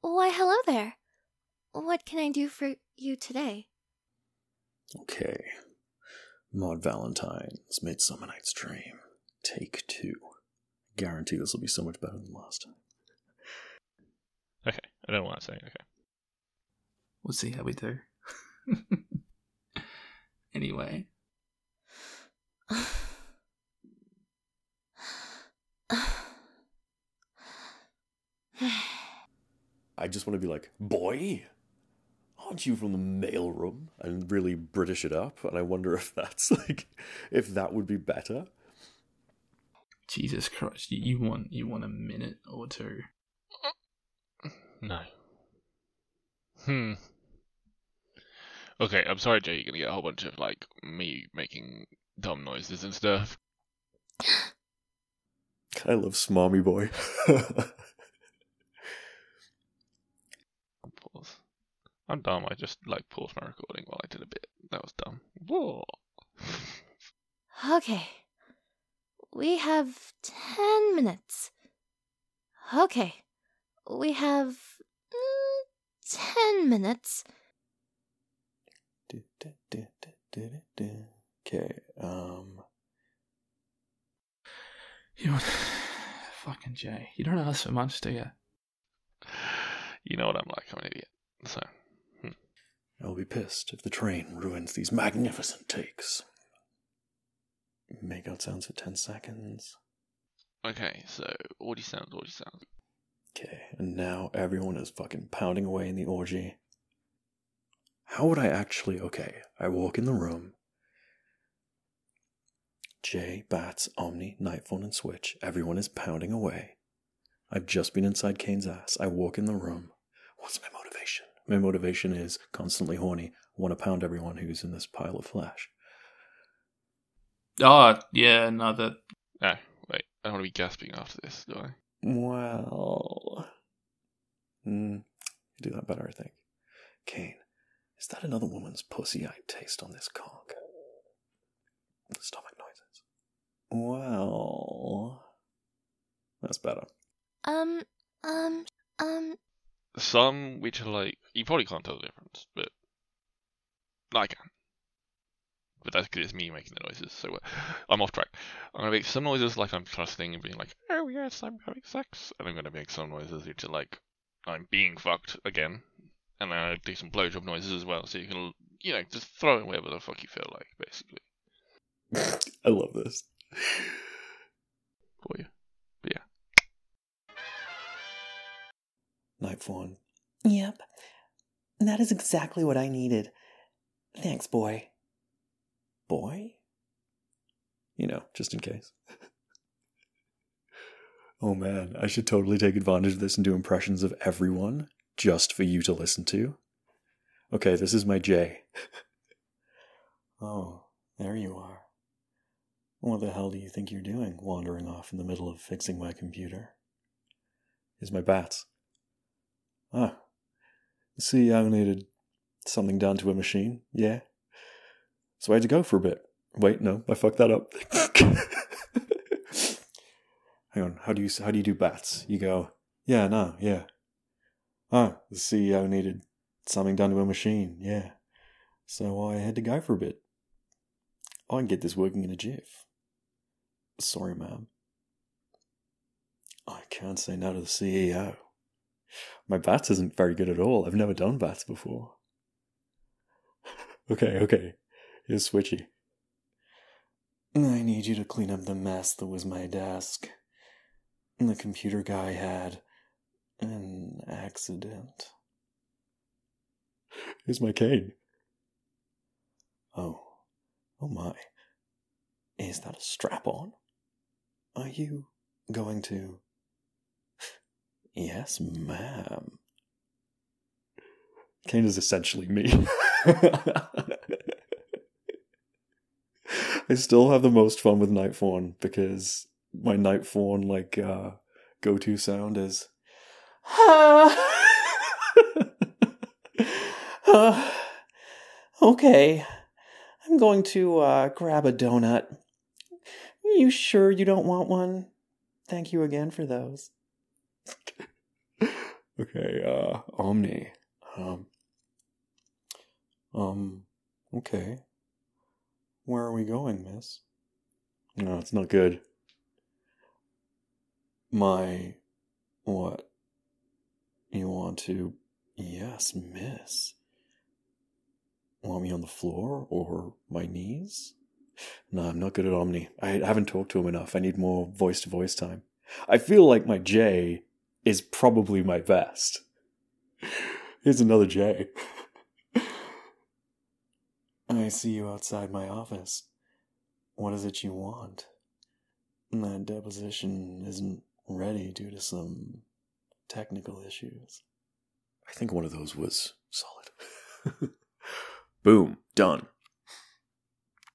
Why, hello there. What can I do for you today? Okay. Maud Valentine's Midsummer Night's Dream. Take 2. Guarantee this will be so much better than last time. Okay, I don't want to say. Okay. We'll see how we do. Anyway. I just want to be like, boy, aren't you from the mailroom? And really British it up. And I wonder if that's like, if that would be better. Jesus Christ, you want a minute or two? No. Okay, I'm sorry, Jay. You're gonna get a whole bunch of like me making dumb noises and stuff. I love Smarmy Boy. Pause. I'm dumb. I just like paused my recording while I did a bit. That was dumb. Whoa. Okay. We have 10 minutes. Okay. We have 10 minutes. Okay, You fucking Jay. You don't ask for much, do you? You know what I'm like. I'm an idiot. So. I'll be pissed if the train ruins these magnificent takes. Make out sounds for 10 seconds. Okay, so audio sounds. Okay, and now everyone is fucking pounding away in the orgy. How would I actually... Okay, I walk in the room. Jay, Bats, Omni, Nightphone, and Switch. Everyone is pounding away. I've just been inside Kane's ass. I walk in the room. What's my motivation? My motivation is constantly horny. I want to pound everyone who's in this pile of flesh. Oh, yeah, no, that... No, wait. I don't want to be gasping after this, do I? Well... you do that better, I think. Kane, is that another woman's pussy I taste on this cock? Stomach noises. Well... That's better. Some which are like, you probably can't tell the difference, but I can. But that's because it's me making the noises, so I'm off track. I'm going to make some noises like I'm trusting and being like, oh yes, I'm having sex. And I'm going to make some noises which are like, I'm being fucked again. And then I'll do some blowjob noises as well, so you can, just throw in whatever the fuck you feel like, basically. I love this. For you. But yeah. Nightfawn. Yep. That is exactly what I needed. Thanks, boy. Boy? Just in case. Oh man, I should totally take advantage of this and do impressions of everyone, just for you to listen to. Okay, this is my J. Oh, there you are. What the hell do you think you're doing, wandering off in the middle of fixing my computer? Here's my Bats. Ah, the CEO needed something done to a machine, yeah? So I had to go for a bit. Wait, no, I fucked that up. Hang on, how do you do Bats? You go, yeah, no, yeah. Ah, the CEO needed something done to a machine, yeah. So I had to go for a bit. I can get this working in a jiff. Sorry, ma'am. I can't say no to the CEO. My Bats isn't very good at all. I've never done Bats before. Okay. Here's Switchy. I need you to clean up the mess that was my desk. The computer guy had an accident. Here's my cane. Oh my. Is that a strap-on? Are you going to... Yes, ma'am. Kane is essentially me. I still have the most fun with Nightfawn because my Nightfawn go-to sound is okay, I'm going to grab a donut. You sure you don't want one? Thank you again for those. Okay, Omni. Okay. Where are we going, miss? No, it's not good. What? You want to... Yes, miss. Want me on the floor or my knees? No, I'm not good at Omni. I haven't talked to him enough. I need more voice-to-voice time. I feel like my J is probably my best. Here's another J. I see you outside my office. What is it you want? That deposition isn't ready due to some technical issues. I think one of those was solid. Boom. Done.